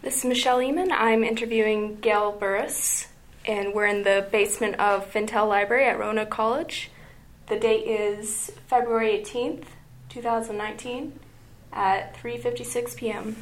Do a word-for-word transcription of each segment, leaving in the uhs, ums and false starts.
This is Michelle Eamon. I'm interviewing Gail Burris, and we're in the basement of Fintel Library at Roanoke College. The date is February eighteenth, twenty nineteen at three fifty-six p.m.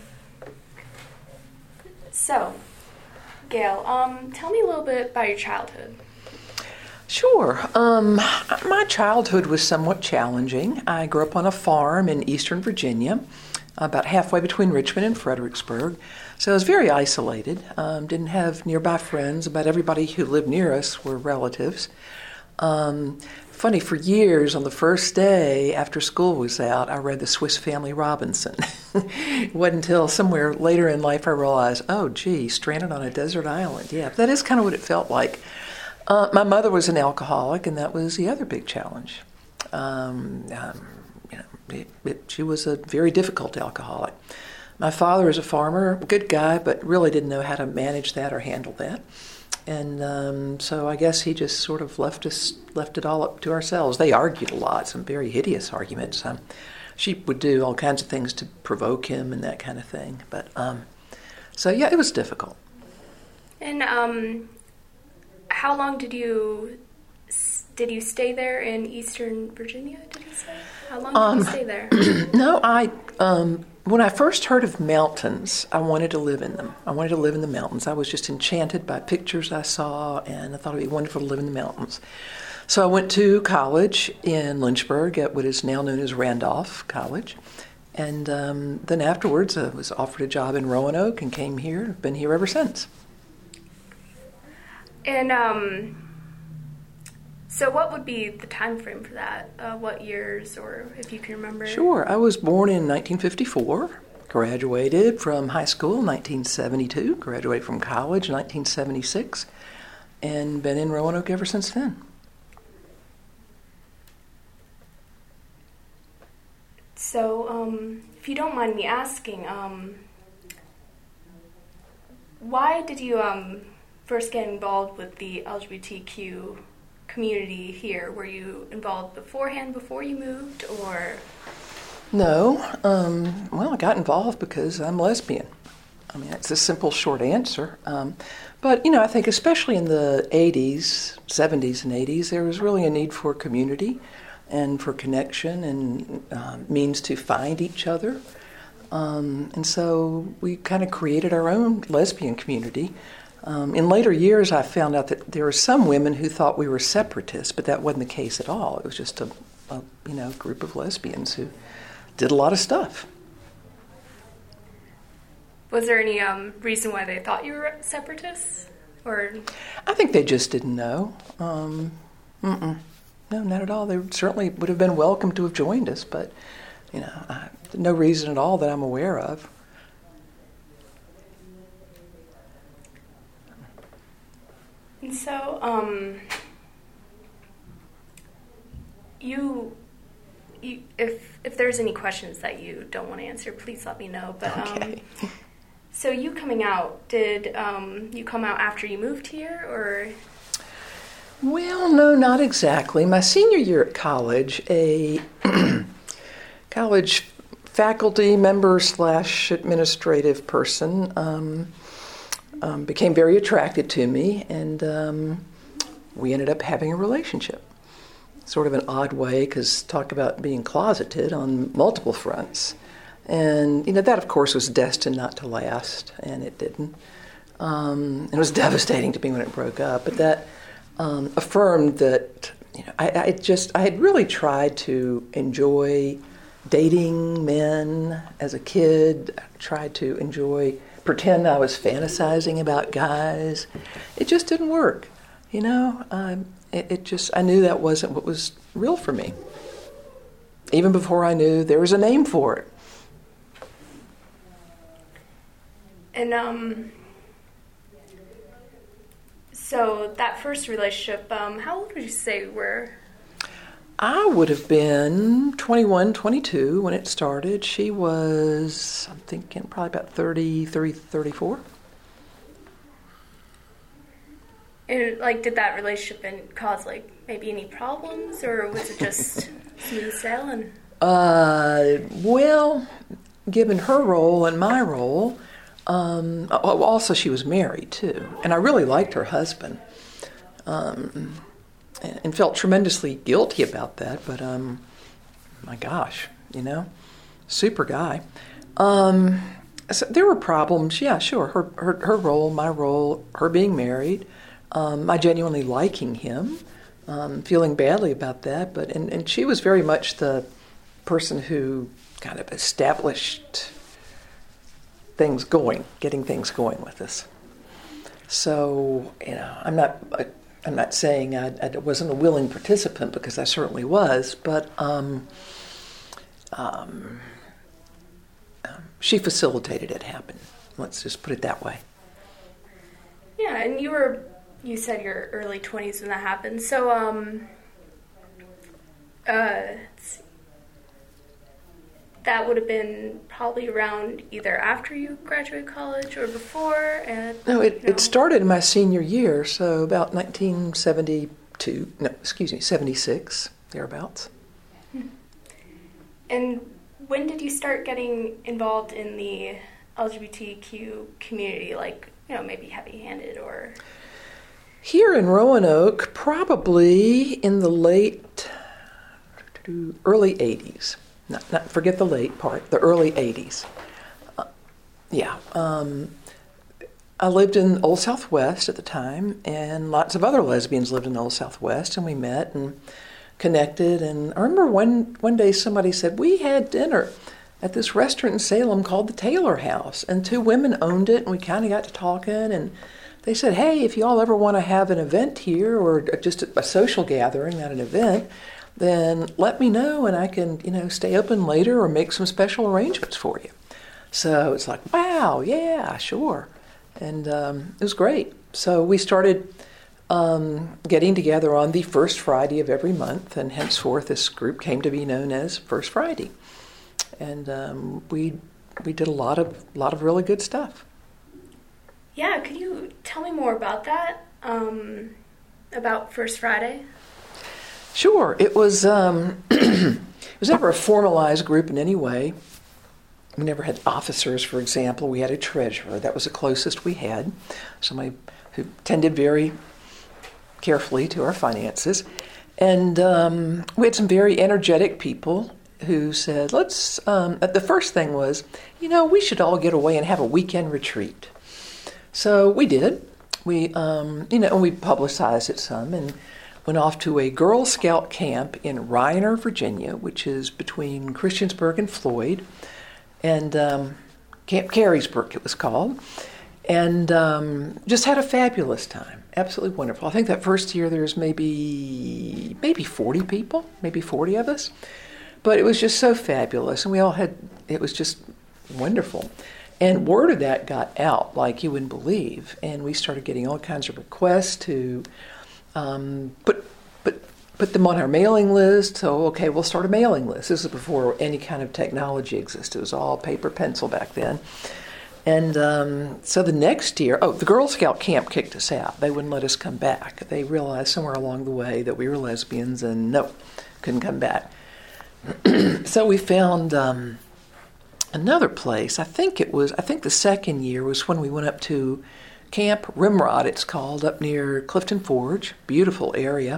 So, Gail, um, tell me a little bit about your childhood. Sure. Um, my childhood was somewhat challenging. I grew up on a farm in eastern Virginia, about halfway between Richmond and Fredericksburg. So I was very isolated, um, didn't have nearby friends. About everybody who lived near us were relatives. Um, funny, for years, on the first day after school was out, I read the Swiss Family Robinson. It wasn't until somewhere later in life I realized, oh, gee, stranded on a desert island. Yeah, that is kind of what it felt like. Uh, my mother was an alcoholic, and that was the other big challenge. Um, um, you know, it, it, she was a very difficult alcoholic. My father was a farmer, a good guy, but really didn't know how to manage that or handle that. And um, so I guess he just sort of left us, left it all up to ourselves. They argued a lot, some very hideous arguments. Um, she would do all kinds of things to provoke him and that kind of thing. But um, so yeah, it was difficult. And um, how long did you did you stay there in Eastern Virginia? Did you say? How long did um, you stay there? No, I. Um, When I first heard of mountains, I wanted to live in them. I wanted to live in the mountains. I was just enchanted by pictures I saw, and I thought it would be wonderful to live in the mountains. So I went to college in Lynchburg at what is now known as Randolph College. And um, then afterwards, I was offered a job in Roanoke and came here. I've been here ever since. And um, so what would be the time frame for that? Uh, what years, or if you can remember? Sure. I was born in nineteen fifty-four, graduated from high school in nineteen seventy-two, graduated from college in nineteen seventy-six, and been in Roanoke ever since then. So, um, if you don't mind me asking, um, why did you um, first get involved with the L G B T Q community here? Were you involved beforehand, before you moved, or? No. Um, well, I got involved because I'm lesbian. I mean, it's a simple, short answer. Um, but, you know, I think especially in the eighties, seventies and eighties, there was really a need for community and for connection and um, means to find each other. Um, and so we kind of created our own lesbian community. Um, in later years, I found out that there were some women who thought we were separatists, but that wasn't the case at all. It was just a, a you know, group of lesbians who did a lot of stuff. Was there any um, reason why they thought you were separatists? Or I think they just didn't know. Um, mm-mm. No, not at all. They certainly would have been welcome to have joined us, but you know, I, no reason at all that I'm aware of. And so, um, you, you, if if there's any questions that you don't want to answer, please let me know. But okay. um, so you coming out, did um, you come out after you moved here, or? Well, no, not exactly. My senior year at college, a college faculty member slash administrative person um, um, became very attracted to me, and um, we ended up having a relationship. Sort of an odd way, because talk about being closeted on multiple fronts. And, you know, that, of course, was destined not to last, and it didn't. Um, it was devastating to me when it broke up, but that um, affirmed that, you know, I, I just, I had really tried to enjoy dating men as a kid, I tried to enjoy, pretend I was fantasizing about guys. It just didn't work, you know. Um, it, it just, I knew that wasn't what was real for me, even before I knew there was a name for it. And um, so that first relationship, um, how old would you say you were? I would have been twenty-one, twenty-two when it started. She was, I'm thinking, probably about thirty, thirty, thirty-four. And, like, did that relationship cause, like, maybe any problems, or was it just smooth sailing? Uh, well, given her role and my role, Um, also, she was married, too. And I really liked her husband. Um, and felt tremendously guilty about that. But, um, my gosh, you know, super guy. Um, so there were problems. Yeah, sure. Her, her, her role, my role, her being married, um, my genuinely liking him, um, feeling badly about that. But and, and she was very much the person who kind of established things going, getting things going with us. So, you know, I'm not, I'm not saying I, I wasn't a willing participant, because I certainly was, but um, um, um, she facilitated it happen. Let's just put it that way. Yeah, and you were, you said your early twenties when that happened. So, um, uh, let's see. That would have been probably around either after you graduated college or before? And, no, it, you know. it started in my senior year, so about nineteen seventy-two, no, excuse me, seventy-six, thereabouts. And when did you start getting involved in the L G B T Q community, like, you know, maybe heavy-handed or... Here in Roanoke, probably in the late, early eighties. Not, not forget the late part, the early eighties. Uh, yeah. Um, I lived in Old Southwest at the time, and lots of other lesbians lived in Old Southwest, and we met and connected. And I remember one, one day somebody said, we had dinner at this restaurant in Salem called the Taylor House, and two women owned it, and we kind of got to talking, and they said, hey, if you all ever want to have an event here, or just a social gathering, not an event, then let me know and I can, you know, stay open later or make some special arrangements for you. So it's like, wow, yeah, sure. And um, it was great. So we started um, getting together on the first Friday of every month, and henceforth this group came to be known as First Friday. And um, we we did a lot of lot of really good stuff. Yeah, could you tell me more about that, um, about First Friday? Sure. It was um, it was never a formalized group in any way. We never had officers, for example. We had a treasurer. That was the closest we had. Somebody who tended very carefully to our finances. And um, we had some very energetic people who said, let's, um, the first thing was, you know, we should all get away and have a weekend retreat. So we did. We, um, you know, and we publicized it some, and went off to a Girl Scout camp in Rayner, Virginia, which is between Christiansburg and Floyd, and um, Camp Carysburg it was called, and um, just had a fabulous time, absolutely wonderful. I think that first year there was maybe maybe forty people, maybe forty of us, but it was just so fabulous, and we all had, it was just wonderful. And word of that got out like you wouldn't believe, and we started getting all kinds of requests to Um, put, put, put them on our mailing list. So, okay, we'll start a mailing list. This is before any kind of technology existed. It was all paper pencil back then. And um, so the next year, oh, the Girl Scout camp kicked us out. They wouldn't let us come back. They realized somewhere along the way that we were lesbians, and no, couldn't come back. So we found um, another place. I think it was, I think the second year was when we went up to Camp Rimrod, it's called, up near Clifton Forge. Beautiful area.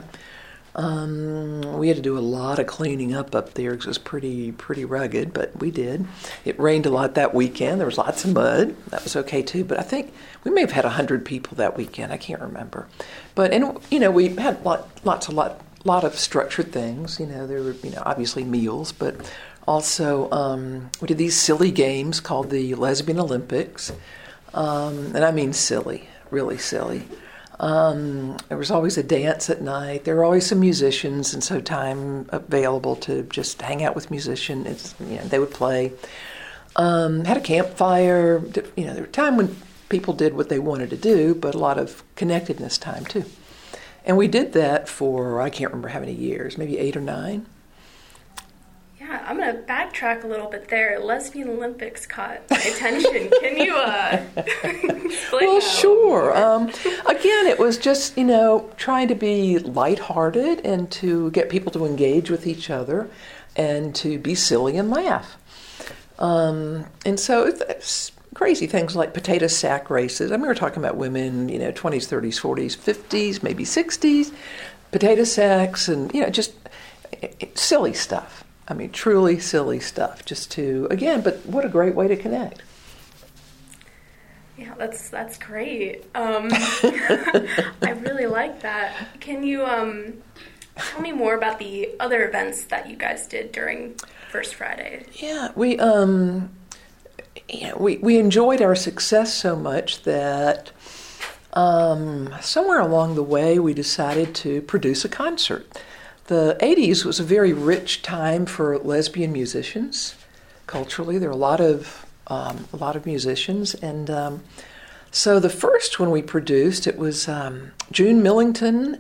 Um, we had to do a lot of cleaning up up there because it was pretty pretty rugged, but we did. It rained a lot that weekend. There was lots of mud. That was okay too. But I think we may have had a hundred people that weekend. I can't remember. But and you know we had lot, lots of lot lot of structured things. You know there were you know obviously meals, but also um, we did these silly games called the Lesbian Olympics. Um, and I mean silly, really silly. Um, there was always a dance at night. There were always some musicians, and so time available to just hang out with musicians. It's, you know, they would play. Um, had a campfire. You know, there was a time when people did what they wanted to do, but a lot of connectedness time too. And we did that for, I can't remember how many years, maybe eight or nine. Yeah, I'm going to backtrack a little bit there. Lesbian Olympics caught my attention. Can you uh, explain Well, that? sure. Um, again, it was just, you know, trying to be lighthearted and to get people to engage with each other and to be silly and laugh. Um, and so it's, crazy things like potato sack races. I mean, we're talking about women, you know, twenties, thirties, forties, fifties, maybe sixties, potato sacks, and, you know, just silly stuff. I mean, truly silly stuff, just to, again, but what a great way to connect. Yeah, that's that's great. Um, I really like that. Can you um, tell me more about the other events that you guys did during First Friday? Yeah, we um, you know, we we enjoyed our success so much that um, somewhere along the way we decided to produce a concert. The eighties was a very rich time for lesbian musicians. Culturally, there were a lot of Um, a lot of musicians, and um, so the first one we produced, it was um, June Millington,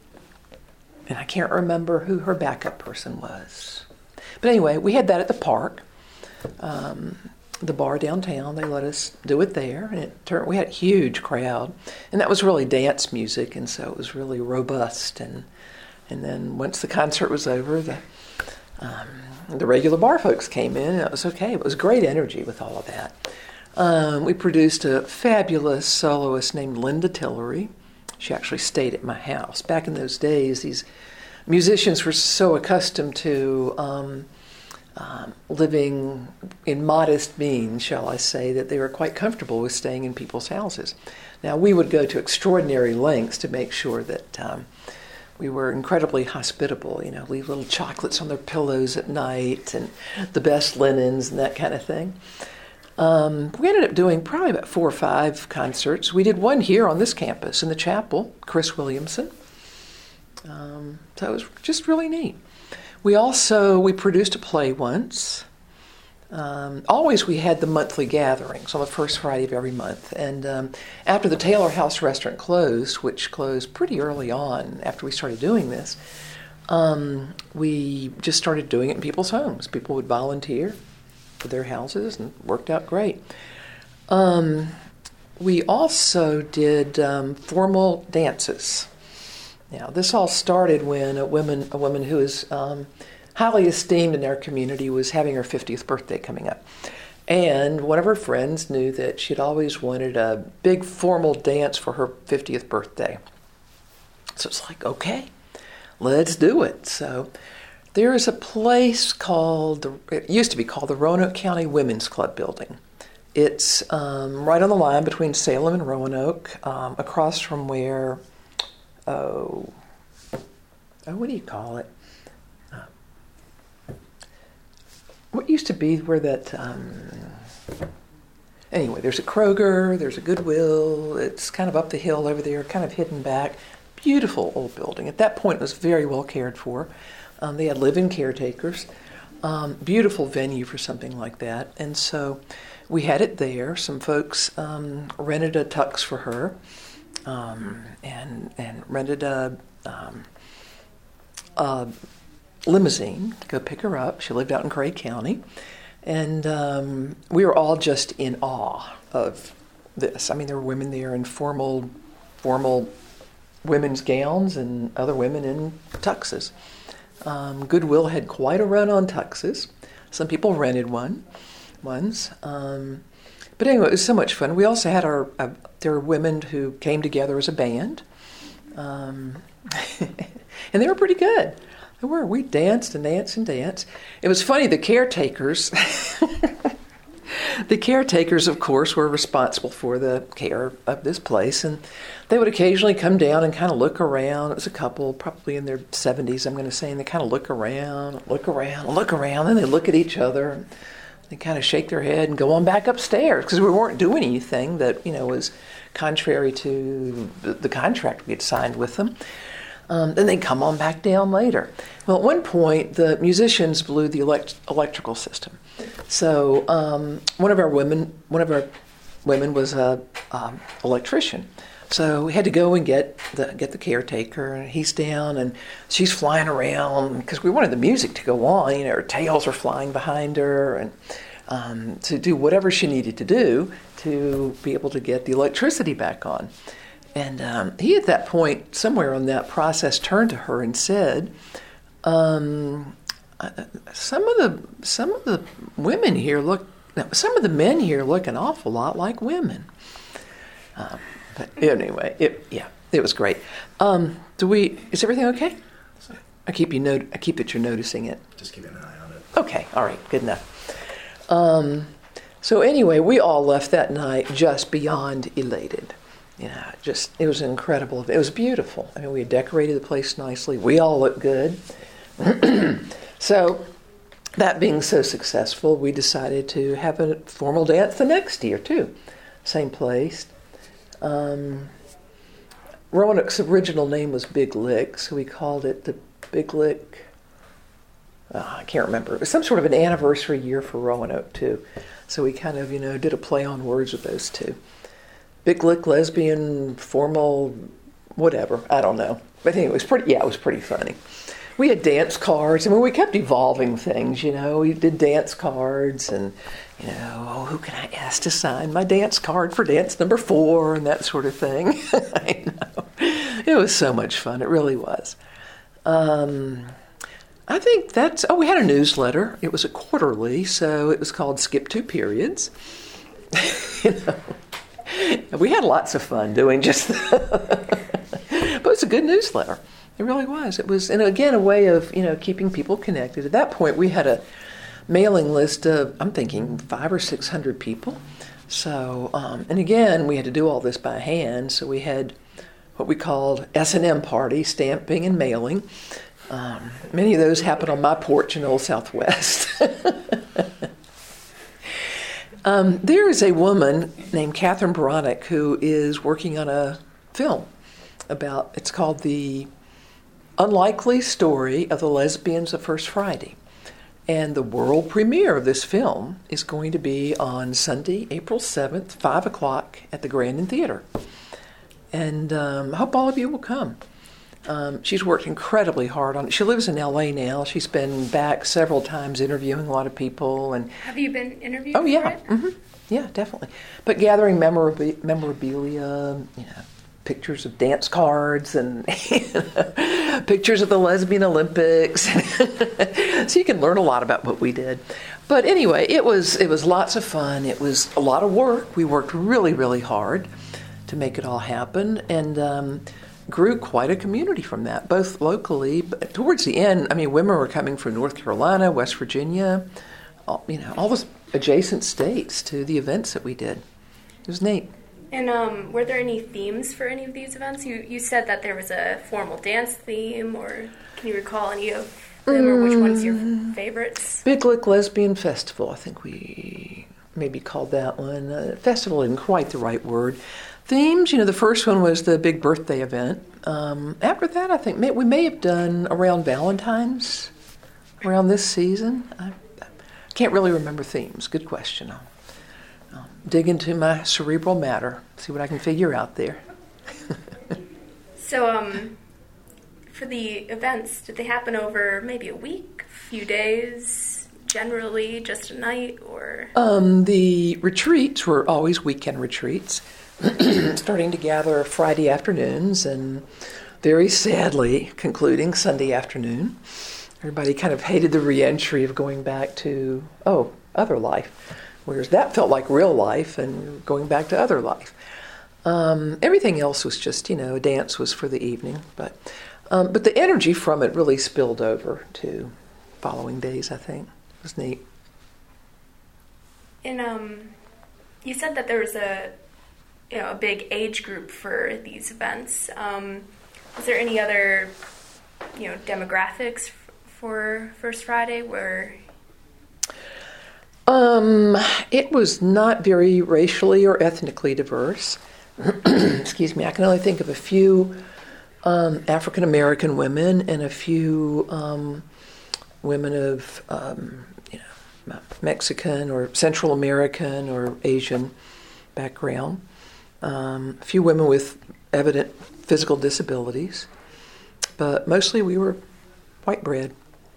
and I can't remember who her backup person was. But anyway, we had that at the park, um, the bar downtown. They let us do it there, and it turned, we had a huge crowd, and that was really dance music, and so it was really robust. And and then once the concert was over, the um, The regular bar folks came in, and it was okay. It was great energy with all of that. Um, we produced a fabulous soloist named Linda Tillery. She actually stayed at my house. Back in those days, these musicians were so accustomed to um, um, living in modest means, shall I say, that they were quite comfortable with staying in people's houses. Now, we would go to extraordinary lengths to make sure that um, we were incredibly hospitable, you know, leave little chocolates on their pillows at night and the best linens and that kind of thing. Um, we ended up doing probably about four or five concerts. We did one here on this campus in the chapel, Chris Williamson. Um, so it was just really neat. We also, we produced a play once. Um, always we had the monthly gatherings on the first Friday of every month. And um, after the Taylor House restaurant closed, which closed pretty early on after we started doing this, um, we just started doing it in people's homes. People would volunteer for their houses, and it worked out great. Um, we also did um, formal dances. Now, this all started when a woman, a woman who is um, highly esteemed in our community was having her fiftieth birthday coming up. And one of her friends knew that she'd always wanted a big formal dance for her fiftieth birthday. So it's like, okay, let's do it. So there is a place called, it used to be called the Roanoke County Women's Club Building. It's um, right on the line between Salem and Roanoke, um, across from where, oh, oh, what do you call it? What used to be where that, um, anyway, there's a Kroger, there's a Goodwill, it's kind of up the hill over there, kind of hidden back. Beautiful old building. At that point, it was very well cared for. Um, they had live-in caretakers. Um, beautiful venue for something like that. And so we had it there. Some folks um, rented a tux for her um, and, and rented a... Um, a limousine to go pick her up. She lived out in Craig County. And um, we were all just in awe of this. I mean, there were women there in formal, formal women's gowns and other women in tuxes. Um, Goodwill had quite a run on tuxes. Some people rented one, ones. Um, but anyway, it was so much fun. We also had our, uh, there were women who came together as a band. Um, and they were pretty good. They were. We danced and danced and danced. It was funny, the caretakers, the caretakers, of course, were responsible for the care of this place, and they would occasionally come down and kind of look around. It was a couple, probably in their seventies, I'm going to say, and they kind of look around, look around, look around, and they look at each other, and they kind of shake their head and go on back upstairs, because we weren't doing anything that, you know, was contrary to the, the contract we had signed with them. Um, then they come on back down later. Well, at one point, the musicians blew the elect- electrical system. So um, one of our women, one of our women was a um, electrician. So we had to go and get the get the caretaker, and he's down, and she's flying around because we wanted the music to go on. You know, her tails are flying behind her, and um, to do whatever she needed to do to be able to get the electricity back on. And um, he, at that point, somewhere on that process, turned to her and said, um, "Some of the some of the women here look Now, some of the men here look an awful lot like women. Um, but anyway, it yeah, it was great. Um, do we? Is everything okay? I keep you note. I keep that you're noticing it. Just keeping an eye on it. Okay, all right, good enough. Um, so anyway, we all left that night just beyond elated. You know, just it was incredible. It was beautiful. I mean, we had decorated the place nicely. We all looked good. So, that being so successful, we decided to have a formal dance the next year too, same place. Um, Roanoke's original name was Big Lick, so we called it the Big Lick. Oh, I can't remember. It was some sort of an anniversary year for Roanoke too, so we kind of you know did a play on words with those two. Big Lick, lesbian, formal, whatever. I don't know, but anyway, it was pretty. Yeah, it was pretty funny. We had dance cards. I mean, we kept evolving things, you know. We did dance cards and, you know, oh, who can I ask to sign my dance card for dance number four and that sort of thing. I know. It was so much fun. It really was. Um, I think that's, oh, we had a newsletter. It was a quarterly, so it was called Skip Two Periods. You know, we had lots of fun doing just that. But it's a good newsletter. It really was. It was, and again, a way of, you know, keeping people connected. At that point, we had a mailing list of, I'm thinking, five or six hundred people. So, um, and again, we had to do all this by hand. So we had what we called S and M parties, stamping and mailing. Um, many of those happened on my porch in Old Southwest. um, there is a woman named Catherine Baronic who is working on a film about, it's called The Unlikely Story of the Lesbians of First Friday. And the world premiere of this film is going to be on Sunday, April seventh, five o'clock at the Grandin Theater. And um, I hope all of you will come. Um, she's worked incredibly hard on it. She lives in L A now. She's been back several times interviewing a lot of people. And have you been interviewed? Oh, yeah. For it? Mm-hmm. Yeah, definitely. But gathering memorab- memorabilia, you know, pictures of dance cards and pictures of the Lesbian Olympics. So you can learn a lot about what we did. But anyway, it was it was lots of fun. It was a lot of work. We worked really, really hard to make it all happen, and um, grew quite a community from that, both locally, but towards the end, I mean, women were coming from North Carolina, West Virginia, all, you know, all the adjacent states to the events that we did. It was neat. And um, were there any themes for any of these events? You you said that there was a formal dance theme, or can you recall any of them, or which one's your favorites? Big Lick Lesbian Festival, I think we maybe called that one. Uh, festival isn't quite the right word. Themes, you know, the first one was the big birthday event. Um, after that, I think may, we may have done around Valentine's, around this season. I, I can't really remember themes. Good question. I'll, I'll dig into my cerebral matter, see what I can figure out there. So, um, for the events, did they happen over maybe a week, a few days, generally just a night, or? Um, the retreats were always weekend retreats, starting to gather Friday afternoons and very sadly concluding Sunday afternoon. Everybody kind of hated the re-entry of going back to, oh, other life, whereas that felt like real life and going back to other life. Um, everything else was just, you know, a dance was for the evening, but um, but the energy from it really spilled over to following days, I think. It was neat. And um, you said that there was a, you know, a big age group for these events. Um, is there any other, you know, demographics f- for First Friday where? Um, it was not very racially or ethnically diverse. Excuse me. I can only think of a few um, African American women and a few um, women of, um, you know, Mexican or Central American or Asian background. Um, a few women with evident physical disabilities, but mostly we were white bread.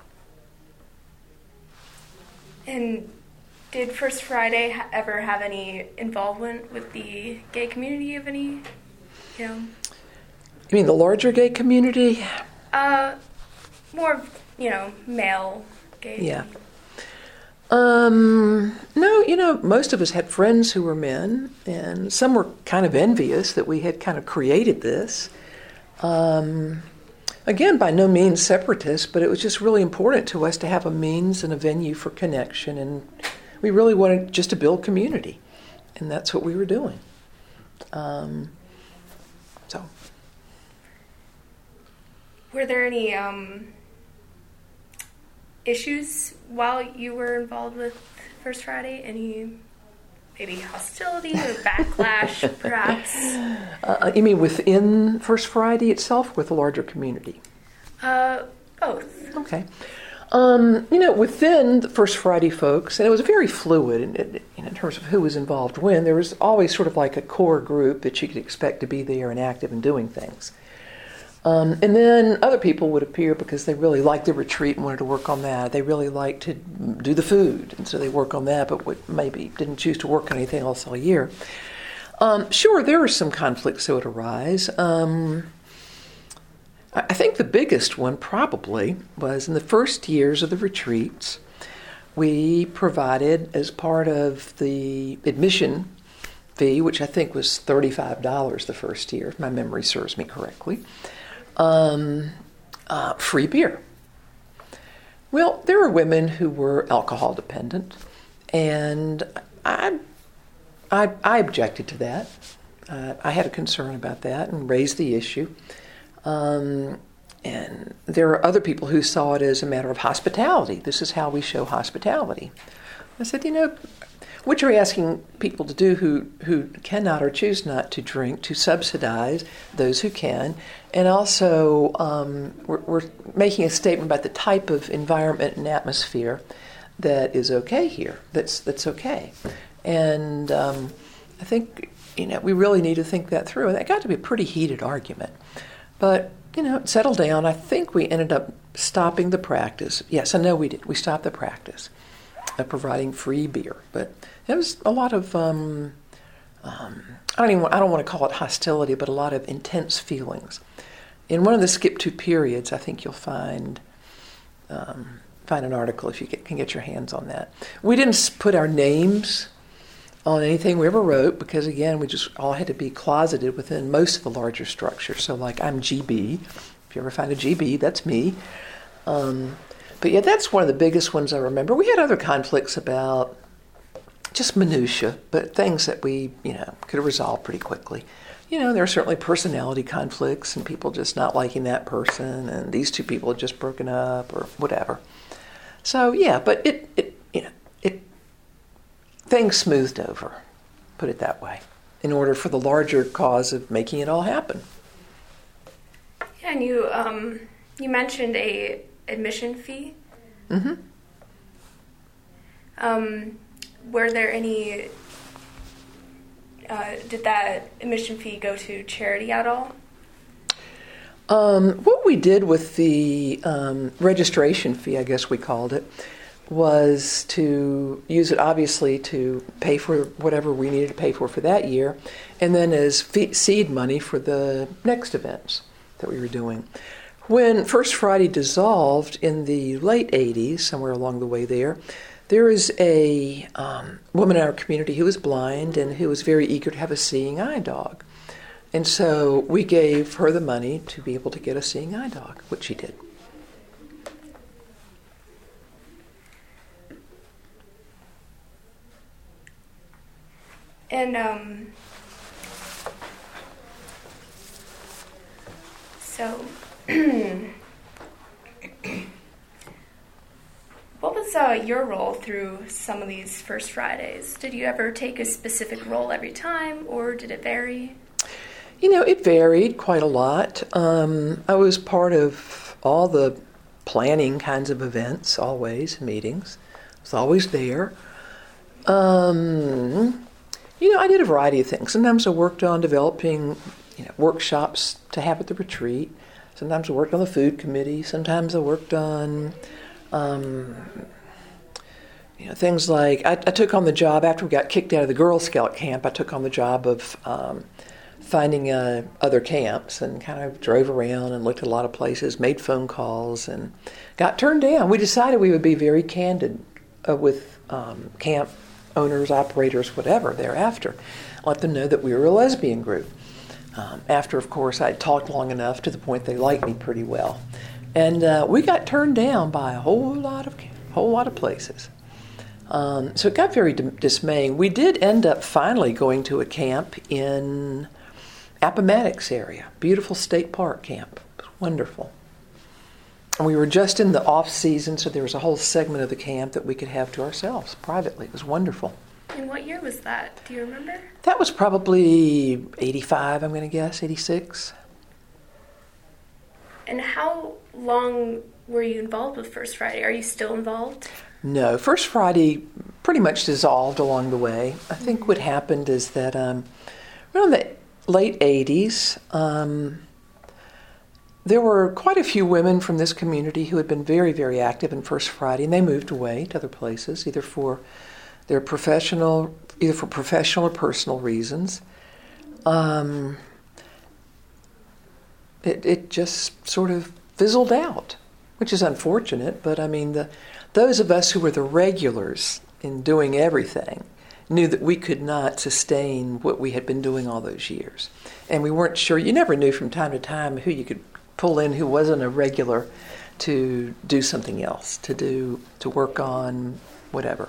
And did First Friday ha- ever have any involvement with the gay community of any, you know? You mean the larger gay community? Uh, more, you know, male gay. Yeah. Um, no, you know, most of us had friends who were men, and some were kind of envious that we had kind of created this. Um, again, by no means separatist, but it was just really important to us to have a means and a venue for connection, and we really wanted just to build community, and that's what we were doing. Um, so. Were there any um, issues while you were involved with First Friday? Any maybe hostility or backlash, perhaps? Uh, you mean within First Friday itself, with the larger community? Uh, both. Okay. Um, you know, within the First Friday folks, and it was very fluid in, in, in terms of who was involved when, there was always sort of like a core group that you could expect to be there and active and doing things. Um, and then other people would appear because they really liked the retreat and wanted to work on that. They really liked to do the food, and so they work on that, but would maybe didn't choose to work on anything else all year. Um, sure, there were some conflicts that would arise. Um, I think the biggest one probably was in the first years of the retreats, we provided as part of the admission fee, which I think was thirty-five dollars the first year, if my memory serves me correctly, um, uh, free beer. Well, there were women who were alcohol dependent, and I, I, I objected to that. Uh, I had a concern about that and raised the issue. Um, and there are other people who saw it as a matter of hospitality. This is how we show hospitality. I said, you know, what you're asking people to do who, who cannot or choose not to drink, to subsidize those who can, and also um, we're, we're making a statement about the type of environment and atmosphere that is okay here, that's, that's okay. And um, I think, you know, we really need to think that through. And that got to be a pretty heated argument. But, you know, it settled down. I think we ended up stopping the practice. Yes, I know we did. We stopped the practice of providing free beer. But it was a lot of, um, um, I don't even want, I don't want to call it hostility, but a lot of intense feelings. In one of the skip two periods, I think you'll find um, find an article if you get, can get your hands on that. We didn't put our names on anything we ever wrote, because again, we just all had to be closeted within most of the larger structure. So like, I'm G B. If you ever find a G B, that's me. Um, but yeah, that's one of the biggest ones I remember. We had other conflicts about just minutia, but things that we, you know, could have resolved pretty quickly. You know, there are certainly personality conflicts and people just not liking that person, and these two people had just broken up or whatever. So yeah, but it, it you know, it things smoothed over, put it that way, in order for the larger cause of making it all happen. Yeah, and you um, you mentioned a admission fee. Mm-hmm. Um, were there any? Uh, did that admission fee go to charity at all? Um, what we did with the um, registration fee, I guess we called it, was to use it obviously to pay for whatever we needed to pay for for that year, and then as fee- seed money for the next events that we were doing. When First Friday dissolved in the late eighties, somewhere along the way there, there was a um, woman in our community who was blind and who was very eager to have a seeing eye dog. And so we gave her the money to be able to get a seeing eye dog, which she did. And um, so, what was uh, your role through some of these First Fridays? Did you ever take a specific role every time, or did it vary? You know, it varied quite a lot. Um, I was part of all the planning kinds of events, always, meetings. I was always there. Um... You know, I did a variety of things. Sometimes I worked on developing, you know, workshops to have at the retreat. Sometimes I worked on the food committee. Sometimes I worked on, um, you know, things like, I, I took on the job, after we got kicked out of the Girl Scout camp, I took on the job of um, finding uh, other camps, and kind of drove around and looked at a lot of places, made phone calls, and got turned down. We decided we would be very candid uh, with um, camp owners, operators, whatever, thereafter. Let them know that we were a lesbian group. Um, after, of course, I'd talked long enough to the point they liked me pretty well. And uh, we got turned down by a whole lot of whole lot of places. Um, so it got very d- dismaying. We did end up finally going to a camp in Appomattox area, beautiful state park camp. It was wonderful. And we were just in the off season, so there was a whole segment of the camp that we could have to ourselves privately. It was wonderful. And what year was that? Do you remember? That was probably eighty-five, I'm going to guess, eighty-six. And how long were you involved with First Friday? Are you still involved? No, First Friday pretty much dissolved along the way. I think what happened is that um, around the late eighties, um, there were quite a few women from this community who had been very, very active in First Friday, and they moved away to other places, either for their professional, either for professional or personal reasons. Um, it, it just sort of fizzled out, which is unfortunate. But I mean, the those of us who were the regulars in doing everything knew that we could not sustain what we had been doing all those years, and we weren't sure. You never knew from time to time who you could pull in who wasn't a regular to do something else, to do to work on whatever.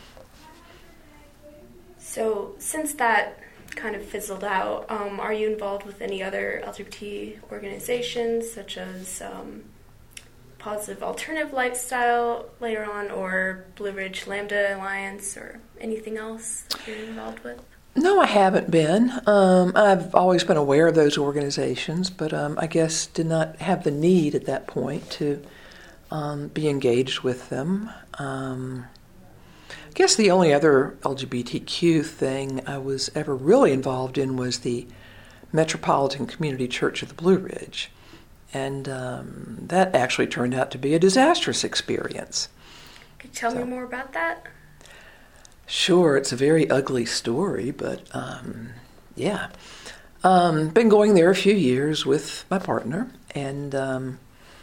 So since that kind of fizzled out, um, are you involved with any other L G B T organizations, such as um, Positive Alternative Lifestyle later on, or Blue Ridge Lambda Alliance, or anything else that you're involved with? No, I haven't been. Um, I've always been aware of those organizations, but um, I guess did not have the need at that point to um, be engaged with them. Um, I guess the only other L G B T Q thing I was ever really involved in was the Metropolitan Community Church of the Blue Ridge. And um, that actually turned out to be a disastrous experience. Could you tell so, me more about that? Sure, it's a very ugly story, but um, yeah. Um, been going there a few years with my partner, and um,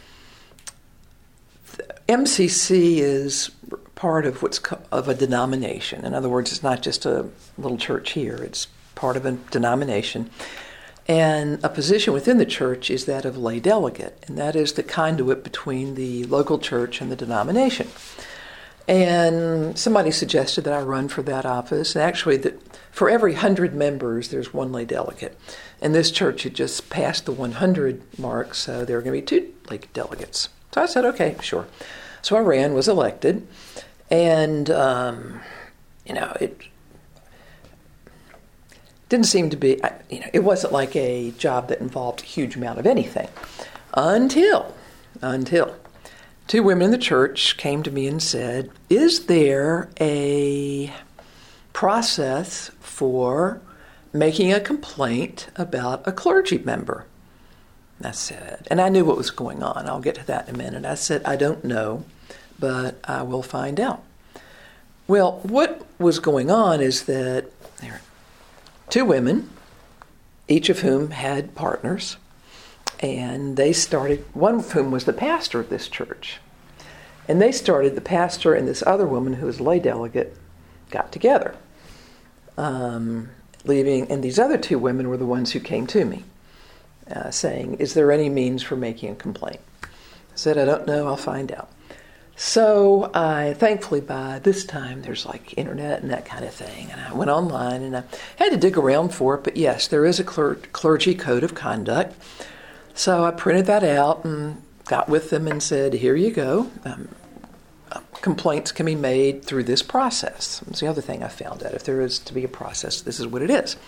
M C C is part of what's co- of a denomination. In other words, it's not just a little church here; it's part of a denomination. And a position within the church is that of lay delegate, and that is the conduit between the local church and the denomination. And somebody suggested that I run for that office, and actually that for every hundred members, there's one lay delegate. And this church had just passed the one hundred mark, so there were going to be two lay delegates. So I said, okay, sure. So I ran, was elected, and, um, you know, it didn't seem to be, you know, it wasn't like a job that involved a huge amount of anything. Until, until two women in the church came to me and said, is there a process for making a complaint about a clergy member? And I said, and I knew what was going on. I'll get to that in a minute. I said, I don't know, but I will find out. Well, what was going on is that there were two women, each of whom had partners, and they started, one of whom was the pastor of this church. And they started, the pastor and this other woman who was a lay delegate got together. Um, leaving, and these other two women were the ones who came to me, uh, saying, is there any means for making a complaint? I said, I don't know, I'll find out. So I, thankfully by this time, there's like internet and that kind of thing, and I went online and I had to dig around for it, but yes, there is a cler- clergy code of conduct. So I printed that out and got with them and said, here you go. Um, complaints can be made through this process. That's the other thing I found out. If there is to be a process, this is what it is.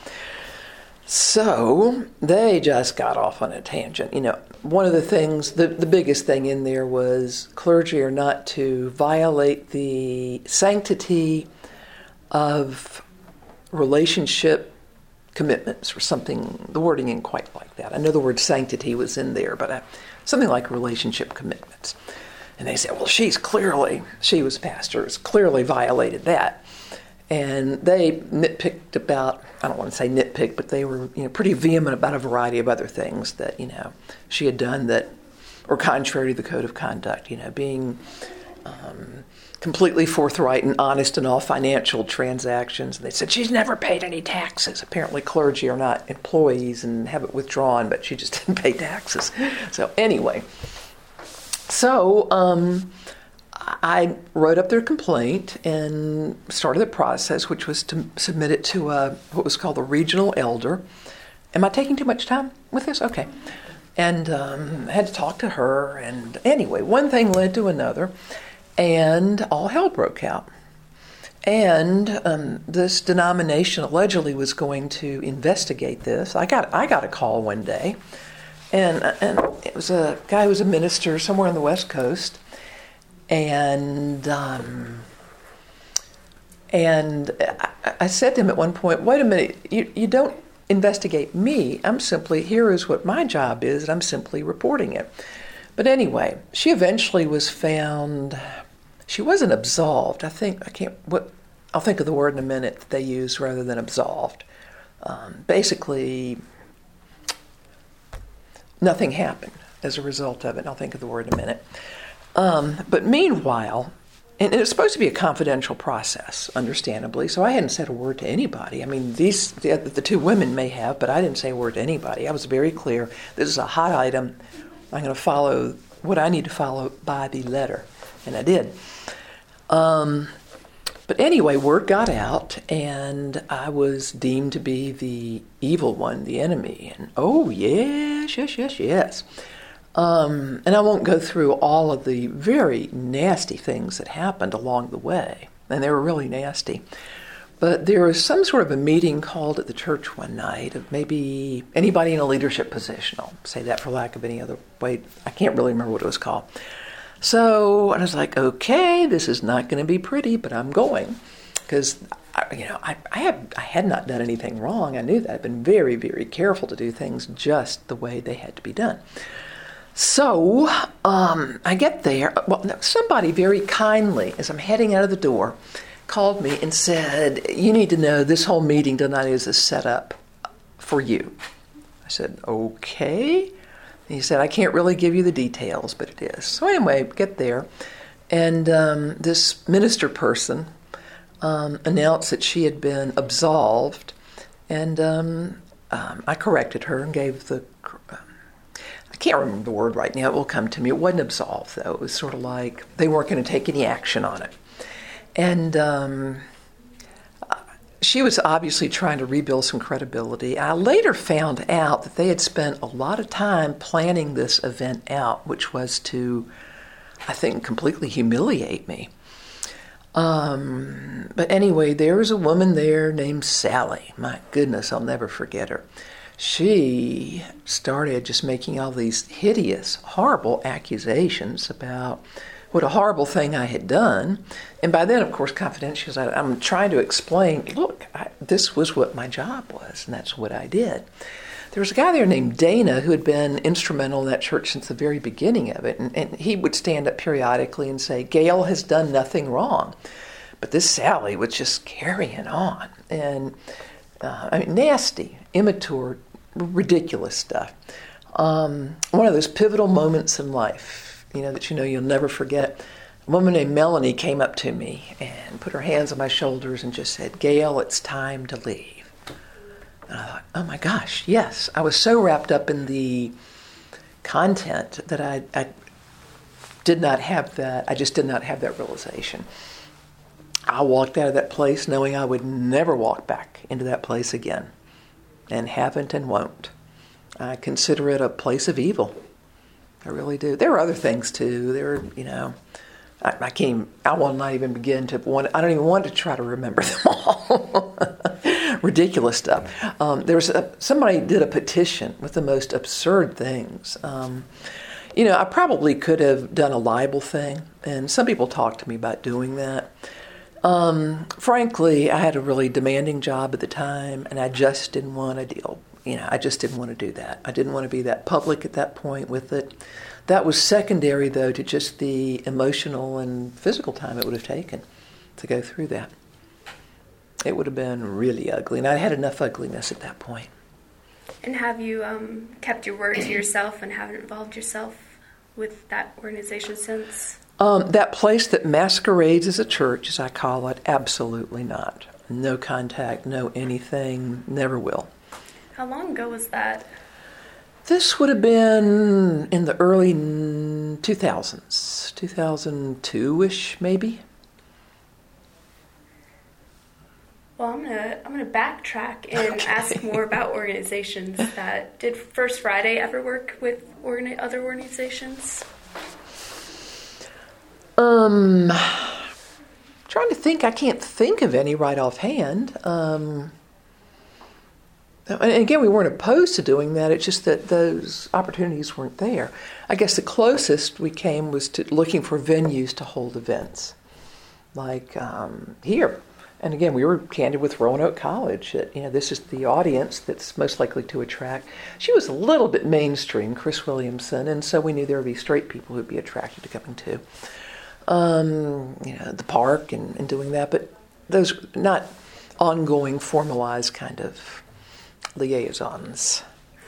So they just got off on a tangent. You know, one of the things, the, the biggest thing in there was clergy are not to violate the sanctity of relationship commitments or something. The wording ain't quite like that. I know the word sanctity was in there, but I, something like relationship commitments. And they said, well, she's clearly, she was pastors, clearly violated that. And they nitpicked about, I don't want to say nitpick, but they were, you know, pretty vehement about a variety of other things that, you know, she had done that were contrary to the code of conduct, you know, being um, completely forthright and honest in all financial transactions. And they said, she's never paid any taxes. Apparently clergy are not employees and have it withdrawn, but she just didn't pay taxes. So anyway, so um, I wrote up their complaint and started the process, which was to submit it to a, what was called the regional elder. Am I taking too much time with this? Okay. And um, I had to talk to her. And anyway, one thing led to another. And all hell broke out. And um, this denomination allegedly was going to investigate this. I got I got a call one day, and and it was a guy who was a minister somewhere on the West Coast, and um, and I, I said to him at one point, "Wait a minute, you you don't investigate me. I'm simply here is what my job is, and I'm simply reporting it." But anyway, she eventually was found. She wasn't absolved. I think I can't. What I'll think of the word in a minute that they use rather than absolved. Um, basically, nothing happened as a result of it. And I'll think of the word in a minute. Um, but meanwhile, and it's supposed to be a confidential process, understandably. So I hadn't said a word to anybody. I mean, these the, the two women may have, but I didn't say a word to anybody. I was very clear. This is a hot item. I'm going to follow what I need to follow by the letter, and I did. Um, but anyway, word got out, and I was deemed to be the evil one, the enemy. And oh, yes, yes, yes, yes. Um, and I won't go through all of the very nasty things that happened along the way, and they were really nasty. But there was some sort of a meeting called at the church one night of maybe anybody in a leadership position. I'll say that for lack of any other way. I can't really remember what it was called. So I was like, okay, this is not going to be pretty, but I'm going. Because, you know, I, I, had, I had not done anything wrong. I knew that. I'd been very, very careful to do things just the way they had to be done. So um, I get there. Well, somebody very kindly, as I'm heading out of the door, called me and said, you need to know this whole meeting tonight is a setup for you. I said, okay. He said, I can't really give you the details, but it is. So anyway, get there. And um, this minister person um, announced that she had been absolved. And um, um, I corrected her and gave the, um, I can't remember the word right now. It will come to me. It wasn't absolved, though. It was sort of like they weren't going to take any action on it. And um, she was obviously trying to rebuild some credibility. I later found out that they had spent a lot of time planning this event out, which was to, I think, completely humiliate me. Um, but anyway, there was a woman there named Sally. My goodness, I'll never forget her. She started just making all these hideous, horrible accusations about what a horrible thing I had done. And by then, of course, confidentially, I'm trying to explain, look, I, this was what my job was, and that's what I did. There was a guy there named Dana who had been instrumental in that church since the very beginning of it, and, and he would stand up periodically and say, Gail has done nothing wrong. But this Sally was just carrying on, and uh, I mean, nasty, immature, ridiculous stuff. Um, one of those pivotal moments in life, you know, that you know you'll never forget. A woman named Melanie came up to me and put her hands on my shoulders and just said, Gail, it's time to leave. And I thought, oh my gosh, yes. I was so wrapped up in the content that I, I did not have that, I just did not have that realization. I walked out of that place knowing I would never walk back into that place again, and haven't and won't. I consider it a place of evil. I really do. There were other things too. There were, you know, I, I can't even, I will not even begin to want, I don't even want to try to remember them all. Ridiculous stuff. Um, there was a, somebody did a petition with the most absurd things. Um, you know, I probably could have done a libel thing, and some people talked to me about doing that. Um, frankly, I had a really demanding job at the time, and I just didn't want to deal You know, I just didn't want to do that. I didn't want to be that public at that point with it. That was secondary, though, to just the emotional and physical time it would have taken to go through that. It would have been really ugly, and I had enough ugliness at that point. And have you um, kept your word to yourself and haven't involved yourself with that organization since? Um, that place that masquerades as a church, as I call it, absolutely not. No contact, no anything, never will. How long ago was that? This would have been in the early two thousands, two thousand two-ish maybe. Well, I'm gonna I'm gonna backtrack and Okay. ask more about organizations. That did First Friday ever work with organi- other organizations? Um, trying to think. I can't think of any right offhand. Um, and again, we weren't opposed to doing that. It's just that those opportunities weren't there. I guess the closest we came was to looking for venues to hold events, like um, here. And again, we were candid with Roanoke College that, you know, this is the audience that's most likely to attract. She was a little bit mainstream, Chris Williamson, and so we knew there would be straight people who'd be attracted to coming too. Um, you know, the park and, and doing that, but those not ongoing, formalized kind of liaisons.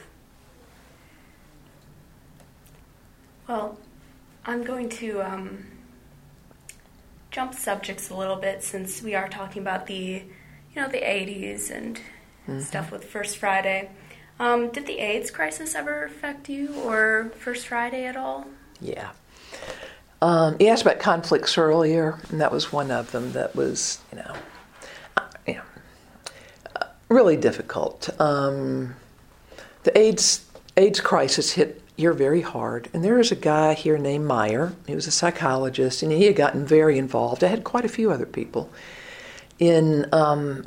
Well, I'm going to um, jump subjects a little bit since we are talking about the, you know, the eighties and mm-hmm. stuff with First Friday. Um, did the AIDS crisis ever affect you or First Friday at all? Yeah. Um, you asked about conflicts earlier, and that was one of them that was, you know, uh, you know uh, really difficult. Um, the AIDS AIDS crisis hit here very hard, and there was a guy here named Meyer. He was a psychologist, and he had gotten very involved. I had quite a few other people in um,